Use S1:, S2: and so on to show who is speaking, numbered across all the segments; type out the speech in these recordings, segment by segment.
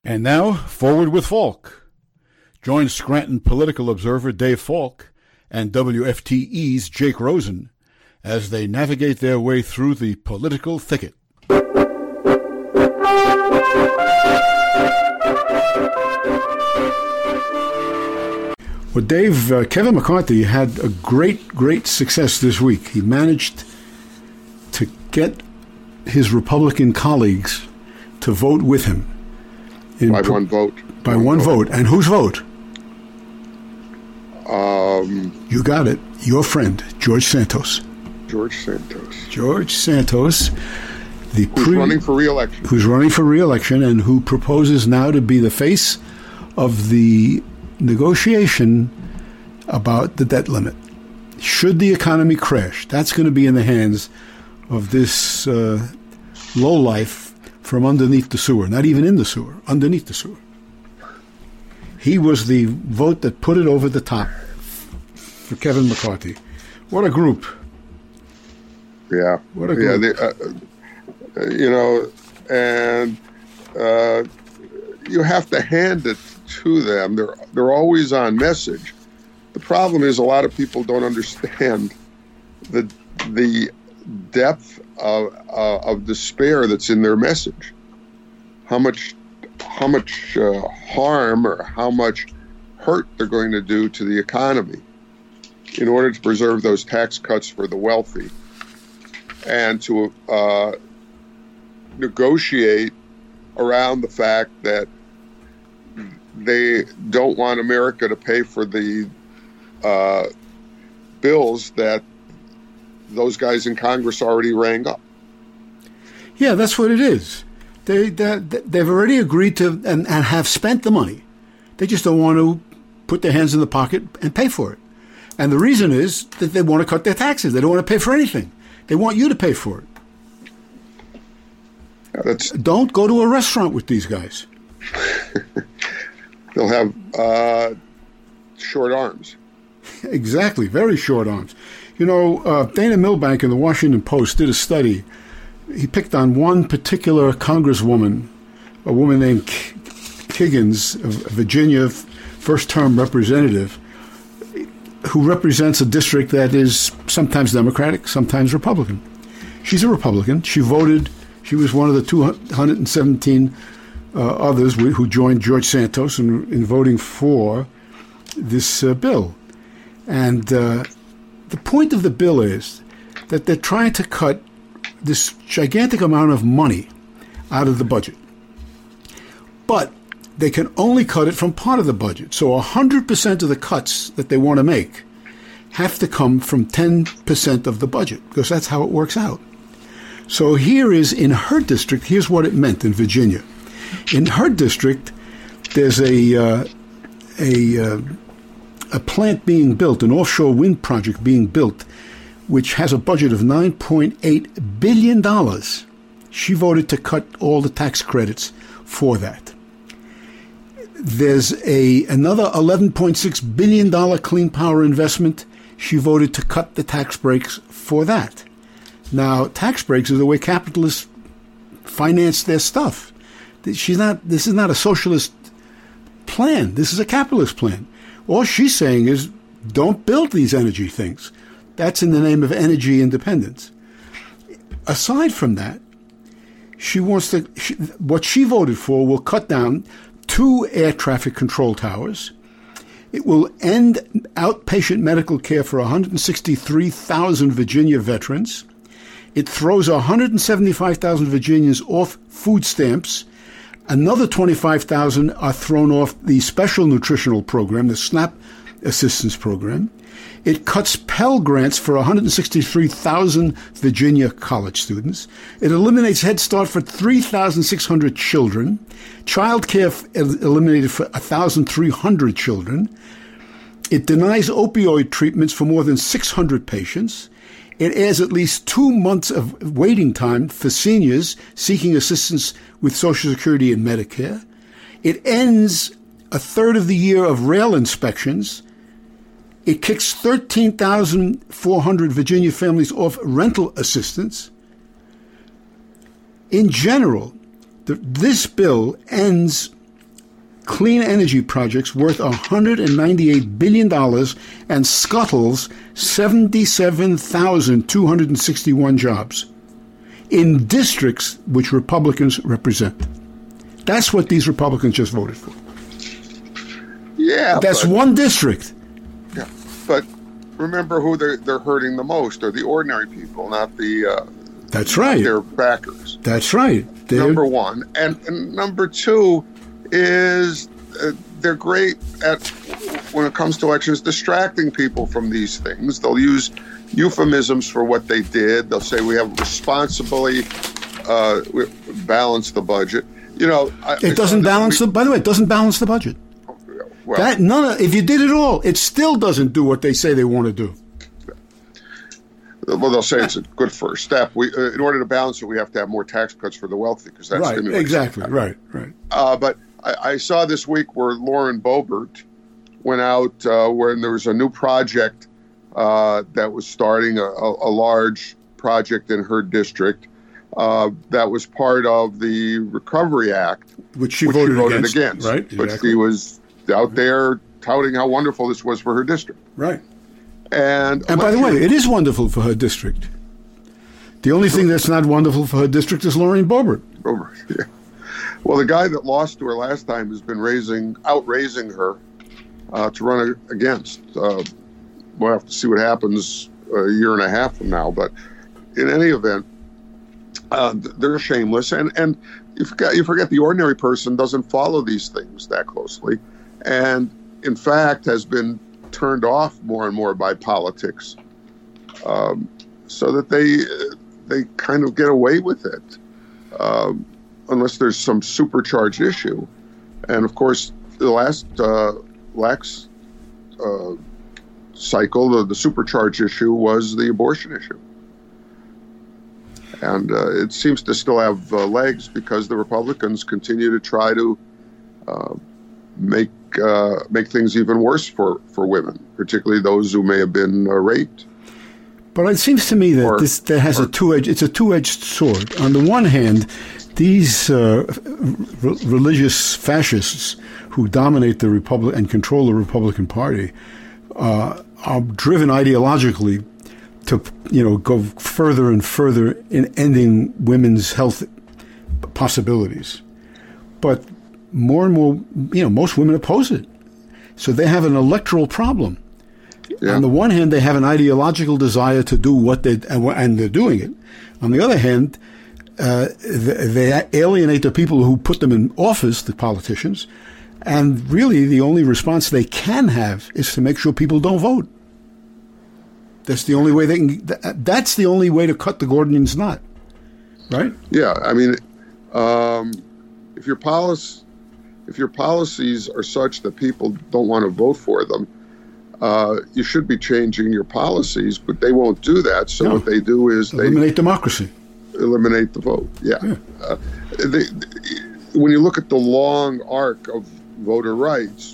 S1: And now, Forward with Falk. Join Scranton political observer Dave Falk and WFTE's Jake Rosen as they navigate their way through the political thicket. Well, Dave, Kevin McCarthy had a great success this week. He managed to get his Republican colleagues to vote with him.
S2: By one vote.
S1: By one vote. And whose vote? You got it. Your friend, George Santos.
S2: George Santos.
S1: George Santos.
S2: Who's running for re-election.
S1: Who's running for re-election and who proposes now to be the face of the negotiation about the debt limit. Should the economy crash, that's going to be in the hands of this lowlife from underneath the sewer. Not even in the sewer, underneath the sewer. He was the vote that put it over the top for Kevin McCarthy. What a group.
S2: Yeah.
S1: What a group.
S2: You have to hand it to them. They're always on message. The problem is a lot of people don't understand the depth of despair that's in their message. How much harm or how much hurt they're going to do to the economy in order to preserve those tax cuts for the wealthy and to negotiate around the fact that they don't want America to pay for the bills that those guys in Congress already rang up.
S1: Yeah, that's what it is. They've already agreed to and have spent the money. They just don't want to put their hands in the pocket and pay for it. And the reason is that they want to cut their taxes. They don't want to pay for anything. They want you to pay for it. Don't go to a restaurant with these guys.
S2: They'll have short arms.
S1: Exactly, very short arms. You know, Dana Milbank in the Washington Post did a study. He picked on one particular congresswoman, a woman named Higgins, of Virginia, first-term representative, who represents a district that is sometimes Democratic, sometimes Republican. She's a Republican. She voted. She was one of the 217 others who joined George Santos in voting for this bill. And the point of the bill is that they're trying to cut this gigantic amount of money out of the budget. But they can only cut it from part of the budget. So 100% of the cuts that they want to make have to come from 10% of the budget, because that's how it works out. So here is, in her district, here's what it meant in Virginia. In her district, there's a plant being built, an offshore wind project being built, which has a budget of $9.8 billion. She voted to cut all the tax credits for that. There's another $11.6 billion clean power investment. She voted to cut the tax breaks for that. Now, tax breaks are the way capitalists finance their stuff. This is not a socialist plan. This is a capitalist plan. All she's saying is, don't build these energy things. That's in the name of energy independence. Aside from that, what she voted for will cut down 2 air traffic control towers. It will end outpatient medical care for 163,000 Virginia veterans. It throws 175,000 Virginians off food stamps. Another 25,000 are thrown off the Special Nutritional Program, the SNAP Assistance Program. It cuts Pell Grants for 163,000 Virginia college students. It eliminates Head Start for 3,600 children. Child care eliminated for 1,300 children. It denies opioid treatments for more than 600 patients. It adds at least 2 months of waiting time for seniors seeking assistance with Social Security and Medicare. It ends a third of the year of rail inspections. It kicks 13,400 Virginia families off rental assistance. In general, this bill ends clean energy projects worth $198 billion and scuttles 77,261 jobs in districts which Republicans represent. That's what these Republicans just voted for.
S2: Yeah.
S1: That's one district.
S2: Yeah. But remember who they're hurting the most are the ordinary people, not the
S1: that's right.
S2: Their backers.
S1: That's right.
S2: Number one. And number two is they're great at, when it comes to elections, distracting people from these things. They'll use euphemisms for what they did. They'll say we have responsibly balanced the budget. You know,
S1: it doesn't balance the. By the way, it doesn't balance the budget.
S2: Well,
S1: if you did it all, it still doesn't do what they say they want to do.
S2: Well, they'll say it's a good first step. In order to balance it, we have to have more tax cuts for the wealthy because that's
S1: right. Exactly. Right.
S2: But I saw this week where Lauren Boebert went out when there was a new project that was starting a large project in her district that was part of the Recovery Act,
S1: which she voted against. Right.
S2: But exactly. She was out there touting how wonderful this was for her district.
S1: Right.
S2: And
S1: by the way, it is wonderful for her district. The only thing that's not wonderful for her district is Lauren Boebert.
S2: Yeah. Well, the guy that lost to her last time has been outraising her to run against. We'll have to see what happens a year and a half from now. But in any event, they're shameless. And you forget the ordinary person doesn't follow these things that closely. And, in fact, has been turned off more and more by politics so that they kind of get away with it unless there's some supercharged issue. And, of course, the last cycle, the supercharged issue was the abortion issue. And it seems to still have legs because the Republicans continue to try to make things even worse for women, particularly those who may have been raped.
S1: But it seems to me that it's a two-edged sword. On the one hand, these religious fascists who dominate the Republic and control the Republican Party are driven ideologically to go further and further in ending women's health possibilities. But more and more, most women oppose it. So they have an electoral problem. Yeah. On the one hand, they have an ideological desire to do what and they're doing it. On the other hand, they alienate the people who put them in office, the politicians, and really the only response they can have is to make sure people don't vote. That's the only way they can. That's the only way to cut the Gordian's knot, right?
S2: Yeah, I mean, if your policies are such that people don't want to vote for them, you should be changing your policies, but they won't do that. So what they do is
S1: eliminate democracy,
S2: eliminate the vote. Yeah. When you look at the long arc of voter rights,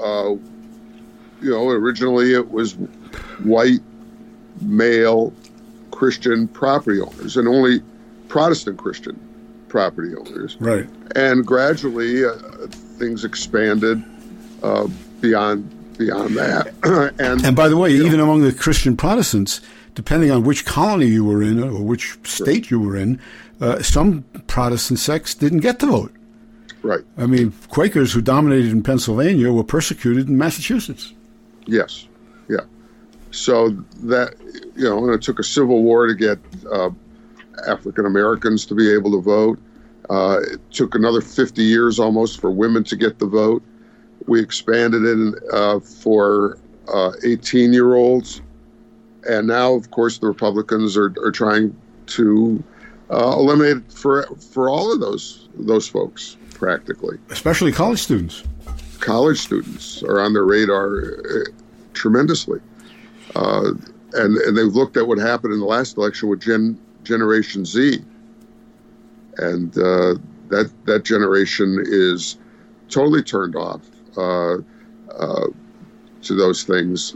S2: originally it was white, male Christian property owners and only Protestant Christian property owners.
S1: Right.
S2: And gradually things expanded beyond that. and
S1: by the way, even among the Christian Protestants, depending on which colony you were in or which state you were in, some Protestant sects didn't get to vote.
S2: Right.
S1: I mean, Quakers who dominated in Pennsylvania were persecuted in Massachusetts.
S2: Yes. Yeah. So that, and it took a civil war to get African Americans to be able to vote. It took another 50 years almost for women to get the vote. We expanded it for 18-year-olds. And now, of course, the Republicans are trying to eliminate it for all of those folks, practically.
S1: Especially college students.
S2: College students are on their radar tremendously. And they've looked at what happened in the last election with Generation Z. And that generation is totally turned off to those things.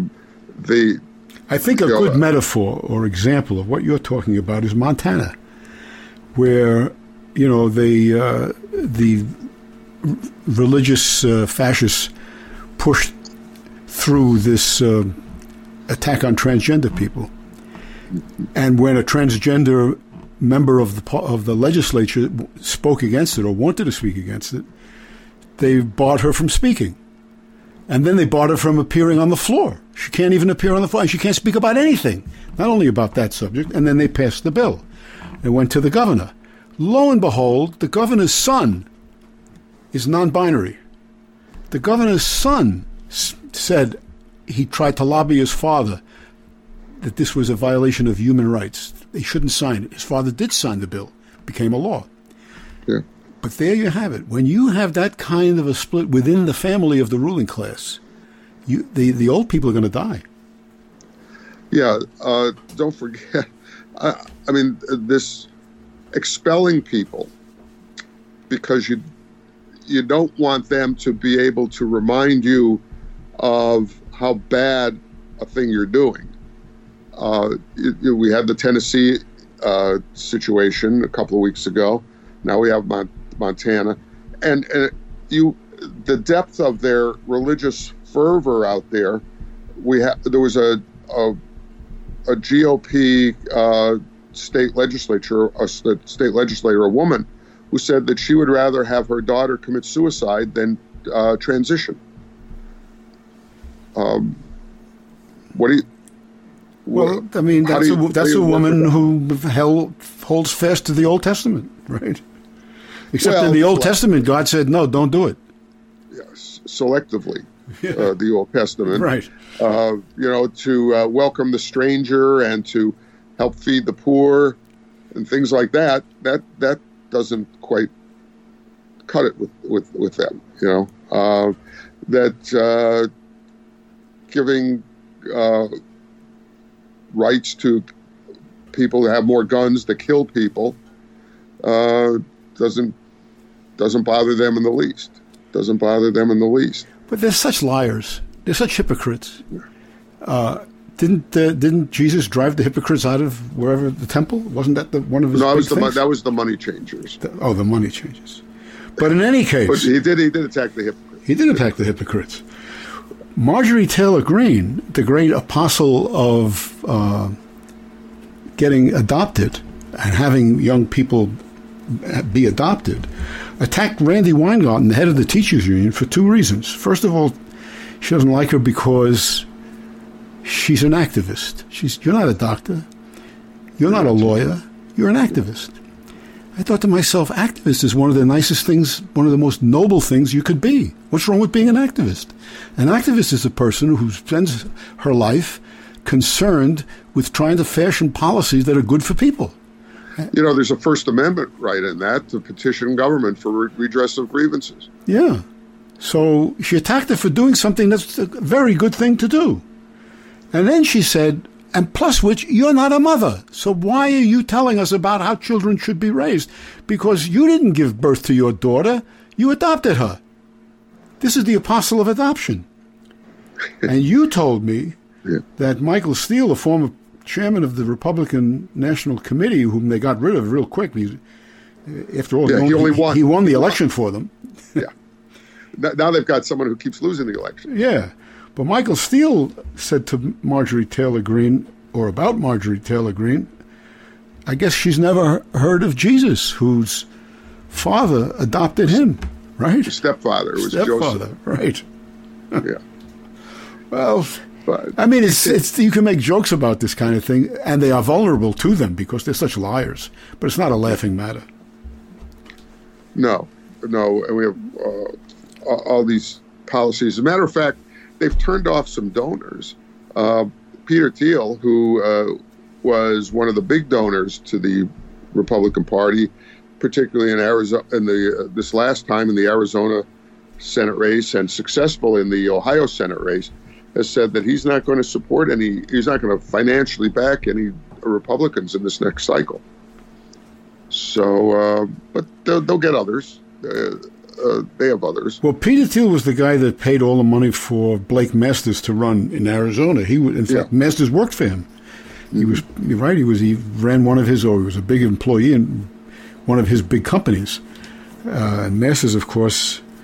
S1: I think a good metaphor or example of what you're talking about is Montana, where the religious fascists pushed through this attack on transgender people. And when a transgender member of the legislature spoke against it or wanted to speak against it, they barred her from speaking. And then they barred her from appearing on the floor. She can't even appear on the floor. And she can't speak about anything, not only about that subject. And then they passed the bill. It went to the governor. Lo and behold, the governor's son is non-binary. The governor's son said he tried to lobby his father that this was a violation of human rights. They shouldn't sign it. His father did sign the bill. It became a law.
S2: Yeah.
S1: But there you have it. When you have that kind of a split within the family of the ruling class, the old people are going to die.
S2: Yeah. Don't forget. I mean, this expelling people because you don't want them to be able to remind you of how bad a thing you're doing. We had the Tennessee situation a couple of weeks ago. Now we have Montana, and the depth of their religious fervor out there. There was a GOP state legislator, a woman, who said that she would rather have her daughter commit suicide than transition. What do you?
S1: Well, I mean, that's a woman who holds fast to the Old Testament, right? Except in the Old Testament, God said, no, don't do it.
S2: Yes, selectively, the Old Testament.
S1: Right.
S2: To welcome the stranger and to help feed the poor and things like that. That doesn't quite cut it with them, that giving rights to people to have more guns to kill people doesn't bother them in the least. Doesn't bother them in the least.
S1: But they're such liars. They're such hypocrites. Didn't Jesus drive the hypocrites out of wherever the temple? Wasn't that one of his? No,
S2: that was the money changers.
S1: The money changers. But in any case,
S2: but he did attack the hypocrites.
S1: He did attack the hypocrites. Marjorie Taylor Greene, the great apostle of getting adopted and having young people be adopted, attacked Randy Weingarten, the head of the teachers union, for two reasons. First of all, she doesn't like her because she's an activist. You're not a doctor. You're not a lawyer. You're an activist. I thought to myself, activist is one of the nicest things, one of the most noble things you could be. What's wrong with being an activist? An activist is a person who spends her life concerned with trying to fashion policies that are good for people.
S2: There's a First Amendment right in that to petition government for redress of grievances.
S1: Yeah. So she attacked her for doing something that's a very good thing to do. And then she said, and plus which, you're not a mother. So why are you telling us about how children should be raised? Because you didn't give birth to your daughter. You adopted her. This is the apostle of adoption. And you told me that Michael Steele, a former chairman of the Republican National Committee, whom they got rid of real quick, after all, he won the election for them.
S2: Yeah. Now they've got someone who keeps losing the election.
S1: Yeah. But Michael Steele said to Marjorie Taylor Greene, or about Marjorie Taylor Greene, I guess she's never heard of Jesus, whose father adopted him, right?
S2: His stepfather was Joseph.
S1: Right.
S2: Yeah.
S1: Well, I mean, it's you can make jokes about this kind of thing, and they are vulnerable to them because they're such liars. But it's not a laughing matter.
S2: No, and we have all these policies. As a matter of fact, they've turned off some donors. Peter Thiel, who was one of the big donors to the Republican Party, particularly in Arizona, this last time in the Arizona Senate race, and successful in the Ohio Senate race, has said that he's not going to support he's not going to financially back any Republicans in this next cycle. So, but they'll get others. They have others.
S1: Well, Peter Thiel was the guy that paid all the money for Blake Masters to run in Arizona. In fact, Masters worked for him. He was right. He ran one of his, or he was a big employee in one of his big companies. And Masters, of course,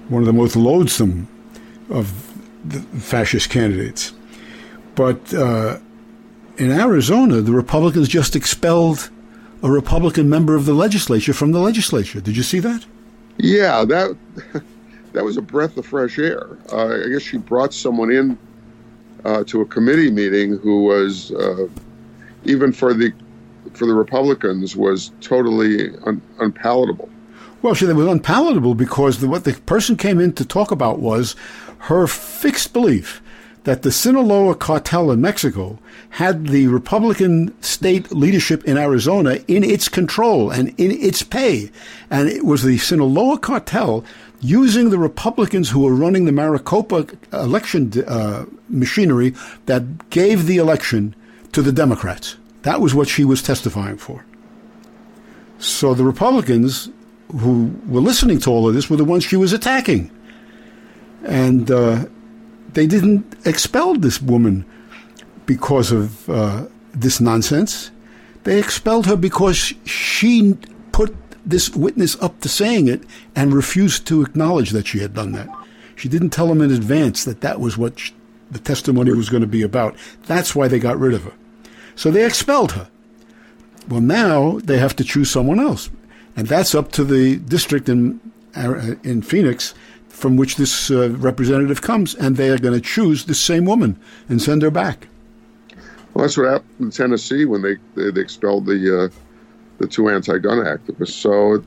S1: one of the most loathsome of the fascist candidates. But in Arizona, the Republicans just expelled a Republican member of the legislature from the legislature. Did you see that?
S2: Yeah, that was a breath of fresh air. I guess she brought someone in to a committee meeting who was, even for the Republicans, was totally unpalatable.
S1: Well, it was unpalatable because what the person came in to talk about was her fixed belief that the Sinaloa cartel in Mexico had the Republican state leadership in Arizona in its control and in its pay. And it was the Sinaloa cartel using the Republicans who were running the Maricopa election machinery that gave the election to the Democrats. That was what she was testifying for. So the Republicans who were listening to all of this were the ones she was attacking. And they didn't expel this woman because of this nonsense. They expelled her because she put this witness up to saying it and refused to acknowledge that she had done that. She didn't tell them in advance that that was what the testimony was going to be about. That's why they got rid of her. So they expelled her. Well, now they have to choose someone else. And that's up to the district in Phoenix from which this representative comes, and they are going to choose the same woman and send her back.
S2: Well, that's what happened in Tennessee when they expelled the two anti-gun activists. So,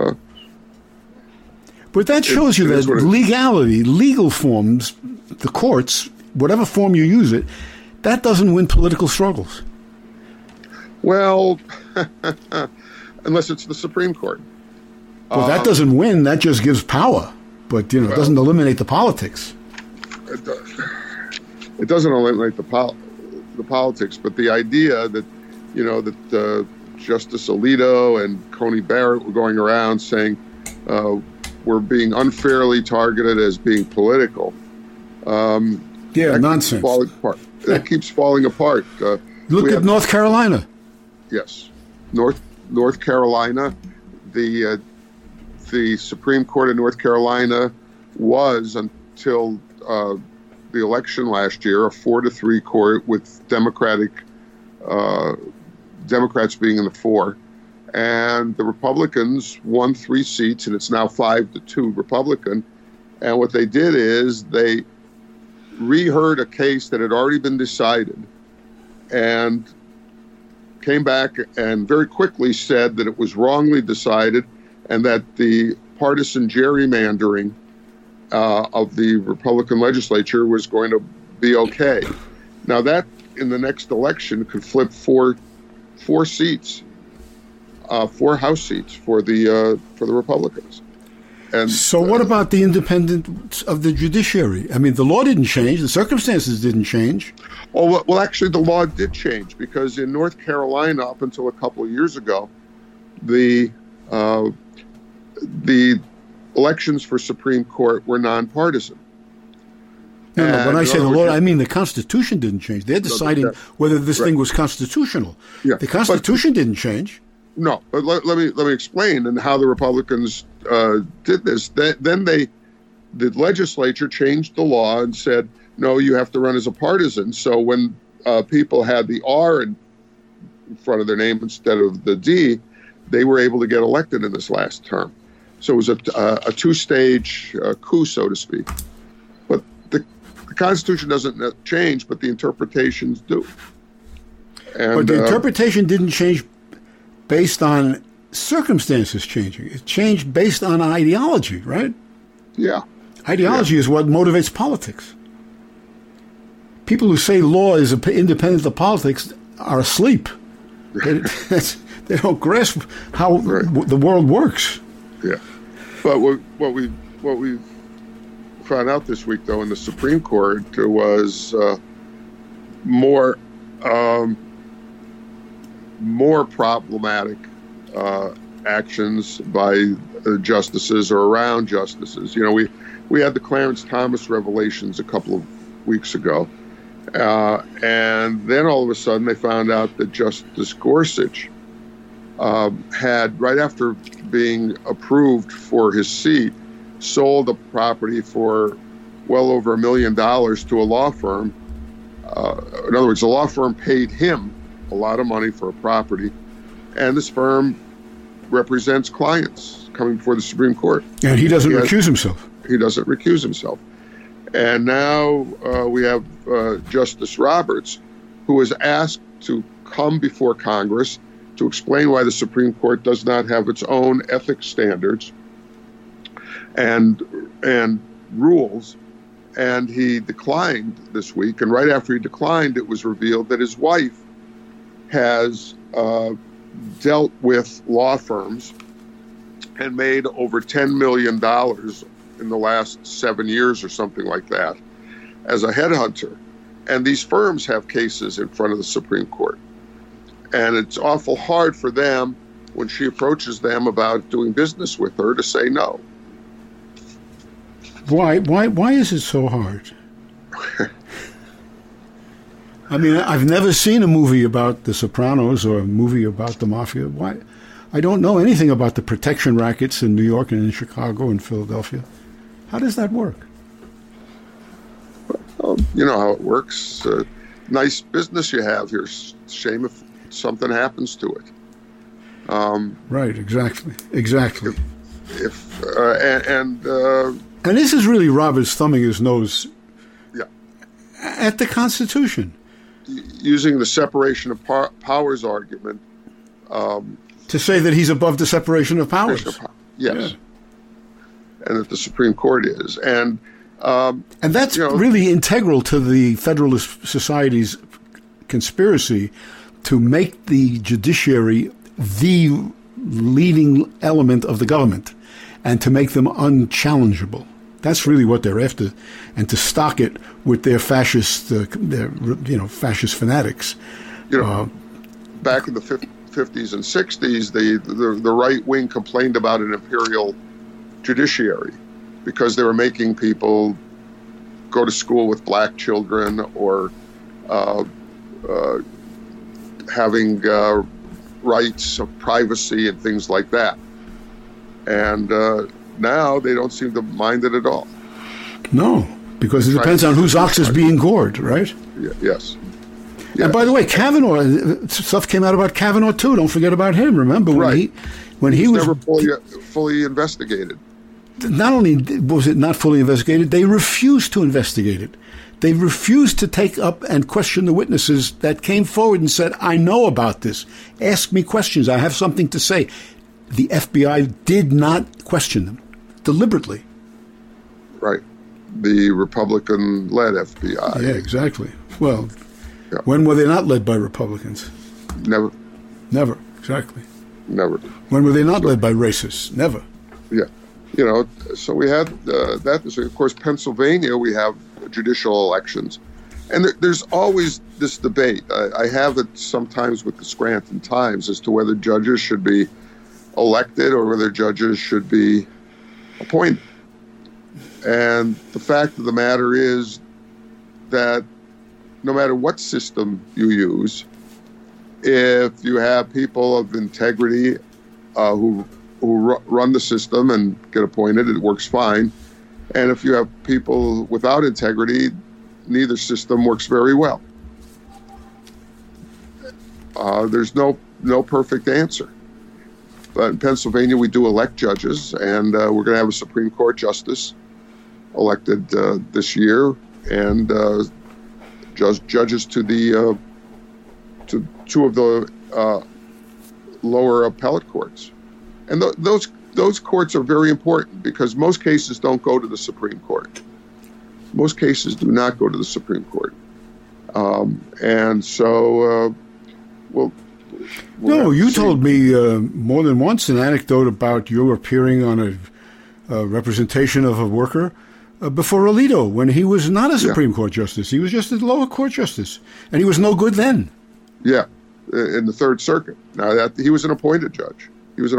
S1: but that shows you that legality, legal forms, the courts, whatever form you use it, that doesn't win political struggles.
S2: Well, unless it's the Supreme Court.
S1: Well, that doesn't win. That just gives power. But, it doesn't eliminate the politics.
S2: It doesn't eliminate the politics, but the idea that, that Justice Alito and Coney Barrett were going around saying we're being unfairly targeted as being political.
S1: Nonsense.
S2: That keeps falling apart.
S1: Look at North Carolina.
S2: Yes. North Carolina, the Supreme Court of North Carolina was, until the election last year, a 4-3 court with Democrats being in the 4. And the Republicans won 3 seats, and it's now 5-2 Republican. And what they did is they reheard a case that had already been decided and came back and very quickly said that it was wrongly decided and that the partisan gerrymandering of the Republican legislature was going to be okay. Now that in the next election could flip four seats, 4 House seats for the Republicans. And
S1: so what about the independence of the judiciary? I mean, the law didn't change. The circumstances didn't change.
S2: Oh, well, actually, the law did change because in North Carolina, up until a couple of years ago, the elections for Supreme Court were nonpartisan.
S1: No, when I say the law, I mean the Constitution didn't change. They're deciding whether this thing was constitutional.
S2: Yeah,
S1: the Constitution didn't change.
S2: No, but let me explain and how the Republicans did this. Then the legislature changed the law and said, no, you have to run as a partisan. So when people had the R in front of their name instead of the D, they were able to get elected in this last term. So it was a two-stage coup, so to speak. But the Constitution doesn't change, but the interpretations do. And,
S1: but the interpretation didn't change based on circumstances changing. It changed based on ideology, right?
S2: Yeah.
S1: Ideology is what motivates politics. People who say law is independent of politics are asleep. They don't grasp how the world works.
S2: Yeah, but what we found out this week, though, in the Supreme Court was more problematic actions by justices or around justices. We had the Clarence Thomas revelations a couple of weeks ago, and then all of a sudden they found out that Justice Gorsuch had, right after being approved for his seat, sold a property for well over $1 million to a law firm. In other words, the law firm paid him a lot of money for a property, and this firm represents clients coming before the Supreme Court.
S1: And he doesn't recuse himself.
S2: He doesn't recuse himself. And now we have Justice Roberts, who was asked to come before Congress to explain why the Supreme Court does not have its own ethics standards and rules. And he declined this week. And right after he declined, it was revealed that his wife has dealt with law firms and made over $10 million in the last 7 years or something like that as a headhunter. And these firms have cases in front of the Supreme Court. And it's awful hard for them when she approaches them about doing business with her to say no.
S1: Why is it so hard? I mean, I've never seen a movie about The Sopranos or a movie about the mafia. Why? I don't know anything about the protection rackets in New York and in Chicago and Philadelphia. How does that work?
S2: Well, you know how it works. Nice business you have here. Shame if something happens to it.
S1: Right, exactly.
S2: And
S1: this is really Roberts thumbing his nose
S2: yeah.
S1: at the Constitution.
S2: Using the separation of powers argument.
S1: To say that he's above the separation of powers.
S2: Yes. Yeah. And that the Supreme Court is. And
S1: that's really integral to the Federalist Society's conspiracy to make the judiciary the leading element of the government and to make them unchallengeable. That's really what they're after, and to stock it with their fascist, fascist fanatics.
S2: Back in the 50s and 60s, the right wing complained about an imperial judiciary because they were making people go to school with black children or having rights of privacy and things like that. And now they don't seem to mind it at all.
S1: No, because it depends on whose ox is being gored, right?
S2: Yes.
S1: And by the way, Kavanaugh, stuff came out about Kavanaugh too. Don't forget about him. Remember when he was
S2: never fully investigated.
S1: Not only was it not fully investigated, they refused to investigate it. They refused to take up and question the witnesses that came forward and said, I know about this. Ask me questions. I have something to say. The FBI did not question them deliberately.
S2: Right. The Republican-led FBI.
S1: Yeah, exactly. Well, when were they not led by Republicans?
S2: Never.
S1: Never, exactly.
S2: Never.
S1: When were they not led by racists? Never.
S2: Yeah. So we had that. So of course, Pennsylvania, we have judicial elections. And there's always this debate. I have it sometimes with the Scranton Times as to whether judges should be elected or whether judges should be appointed. And the fact of the matter is that no matter what system you use, if you have people of integrity who run the system and get appointed, it works fine. And if you have people without integrity, neither system works very well. There's no perfect answer. But in Pennsylvania, we do elect judges, and we're going to have a Supreme Court justice elected this year, and judges to the to two of the lower appellate courts. And those courts are very important because most cases don't go to the Supreme Court. Most cases do not go to the Supreme Court. And so,
S1: no, you told me more than once an anecdote about you appearing on a representation of a worker before Alito when he was not a Supreme Court justice. He was just a lower court justice, and he was no good then.
S2: Yeah, in the Third Circuit. Now, he was an appointed judge.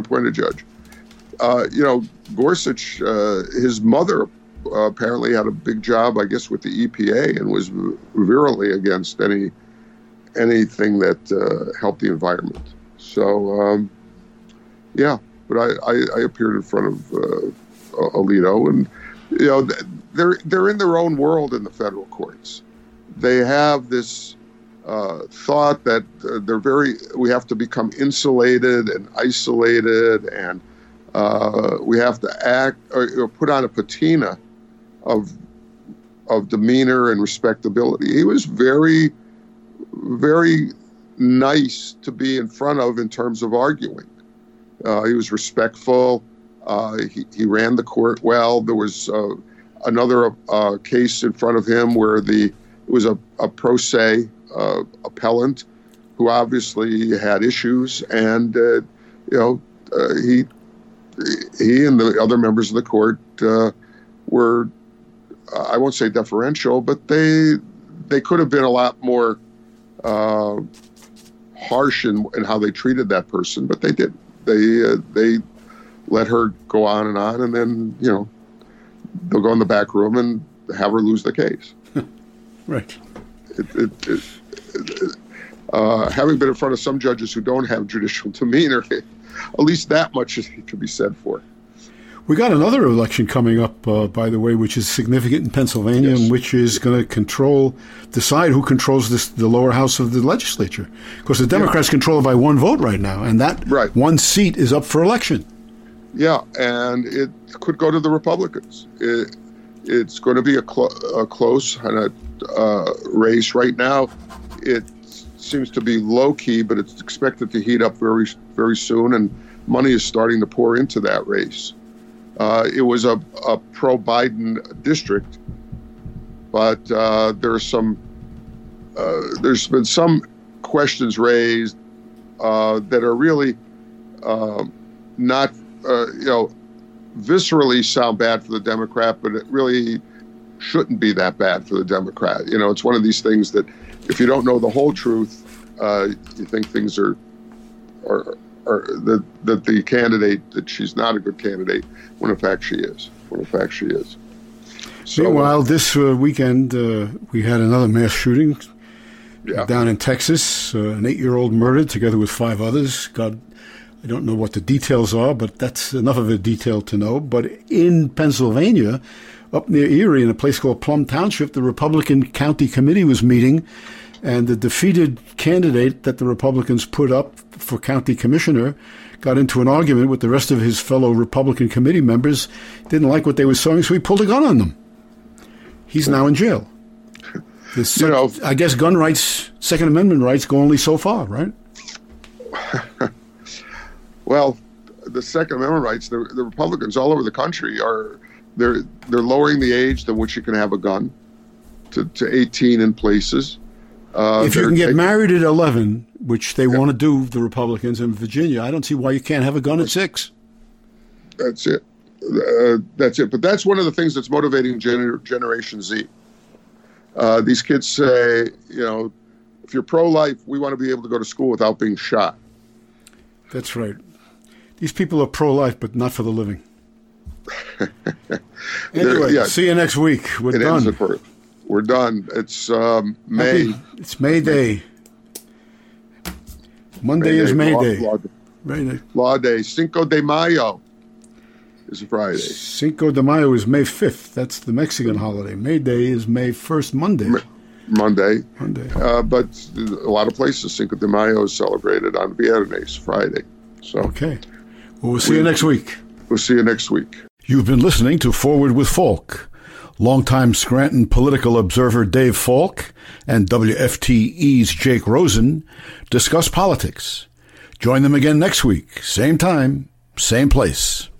S2: Gorsuch, his mother apparently had a big job, I guess, with the EPA and was virulently against anything that helped the environment. So, but I appeared in front of Alito, and they're in their own world in the federal courts. They have this thought that we have to become insulated and isolated, and we have to act or put on a patina of demeanor and respectability. He was very, very nice to be in front of in terms of arguing. He was respectful. He ran the court well. There was another case in front of him where it was a pro se appellant who obviously had issues, and he and the other members of the court were, I won't say deferential, but they could have been a lot more harsh in how they treated that person, but they didn't. They let her go on, and then they'll go in the back room and have her lose the case.
S1: Right.
S2: Having been in front of some judges who don't have judicial demeanor, at least that much can be said for.
S1: We got another election coming up, by the way, which is significant in Pennsylvania, yes, and which is going to decide who controls the lower house of the legislature. Because the Democrats control it by one vote right now, and that one seat is up for election. Yeah, and it could go to the Republicans. It's going to be a close race right now. It seems to be low key, but it's expected to heat up very, very soon, and money is starting to pour into that race. It was a pro-Biden district, but there's been some questions raised that are really not, viscerally sound bad for the Democrat, but it really shouldn't be that bad for the Democrat. It's one of these things that if you don't know the whole truth, you think things are that the candidate, that she's not a good candidate, when in fact she is. So, meanwhile, this weekend, we had another mass shooting down in Texas, an 8-year-old murdered together with 5 others. God, I don't know what the details are, but that's enough of a detail to know. But in Pennsylvania, up near Erie, in a place called Plum Township, the Republican County Committee was meeting, and the defeated candidate that the Republicans put up for county commissioner got into an argument with the rest of his fellow Republican committee members, didn't like what they were saying, so he pulled a gun on them. He's now in jail. I guess gun rights, Second Amendment rights, go only so far, right?
S2: Well, the Second Amendment rights, the Republicans all over the country they're lowering the age to which you can have a gun to 18 in places.
S1: If you can get married at 11, which they want to do, the Republicans in Virginia, I don't see why you can't have a gun at 6.
S2: That's it. But that's one of the things that's motivating Generation Z. These kids say, if you're pro-life, we want to be able to go to school without being shot.
S1: That's right. These people are pro-life, but not for the living. Anyway, see you next week. We're done.
S2: We're done. It's May.
S1: It's May Day. Monday is May Day.
S2: Law Day. Cinco de Mayo is Friday.
S1: Cinco de Mayo is May 5th. That's the Mexican holiday. May Day is May 1st, Monday.
S2: Monday. But a lot of places, Cinco de Mayo is celebrated on Viernes, Friday. So
S1: okay. Well, we'll see you next week.
S2: We'll see you next week.
S1: You've been listening to Forward with Falk. Longtime Scranton political observer Dave Falk and WFTE's Jake Rosen discuss politics. Join them again next week, same time, same place.